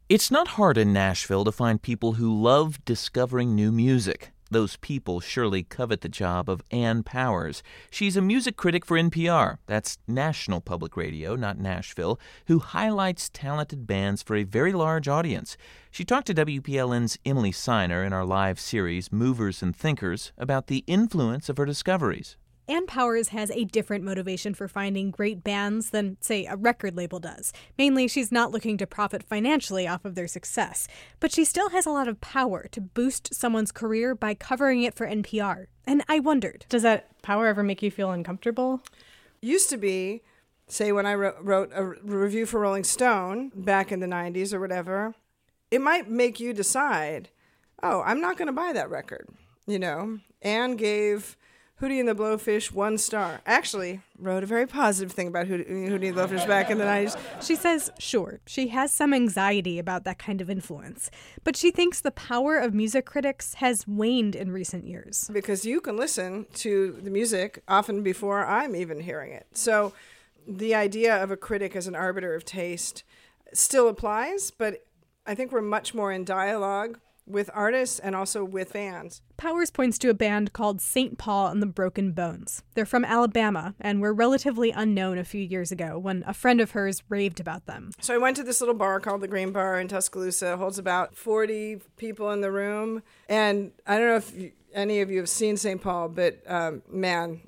It's not hard in Nashville to find people who love discovering new music. Those people surely covet the job of Ann Powers. She's a music critic for NPR, that's National Public Radio, not Nashville, who highlights talented bands for a very large audience. She talked to WPLN's Emily Siner in our live series, Movers and Thinkers, about the influence of her discoveries. Ann Powers has a different motivation for finding great bands than, say, a record label does. Mainly, she's not looking to profit financially off of their success. But she still has a lot of power to boost someone's career by covering it for NPR. And I wondered, does that power ever make you feel uncomfortable? Used to be, say, when I wrote a review for Rolling Stone back in the 90s or whatever, it might make you decide, oh, I'm not going to buy that record. You know, Ann gave Hootie and the Blowfish 1 star. Actually, wrote a very positive thing about Hootie and the Blowfish back in the 90s. She says, sure, she has some anxiety about that kind of influence, but she thinks the power of music critics has waned in recent years. Because you can listen to the music often before I'm even hearing it. So the idea of a critic as an arbiter of taste still applies, but I think we're much more in dialogue with artists and also with fans. Powers points to a band called St. Paul and the Broken Bones. They're from Alabama and were relatively unknown a few years ago when a friend of hers raved about them. So I went to this little bar called the Green Bar in Tuscaloosa. It holds about 40 people in the room. And I don't know if any of you have seen St. Paul, but man,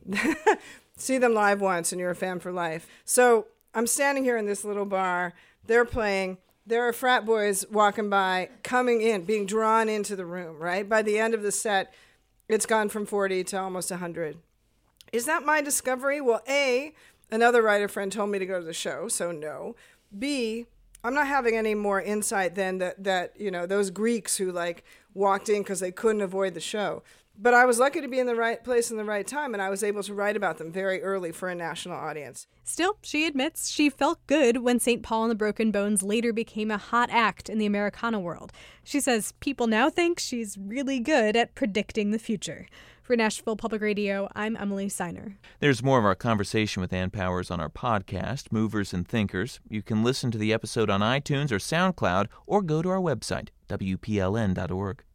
see them live once and you're a fan for life. So I'm standing here in this little bar. They're playing. There are frat boys walking by, coming in, being drawn into the room, right? By the end of the set, it's gone from 40 to almost 100. Is that my discovery? Well, A, another writer friend told me to go to the show, so no. B, I'm not having any more insight than that you know, those Greeks who like walked in because they couldn't avoid the show. But I was lucky to be in the right place in the right time, and I was able to write about them very early for a national audience. Still, she admits she felt good when St. Paul and the Broken Bones later became a hot act in the Americana world. She says people now think she's really good at predicting the future. For Nashville Public Radio, I'm Emily Siner. There's more of our conversation with Ann Powers on our podcast, Movers and Thinkers. You can listen to the episode on iTunes or SoundCloud, or go to our website, WPLN.org.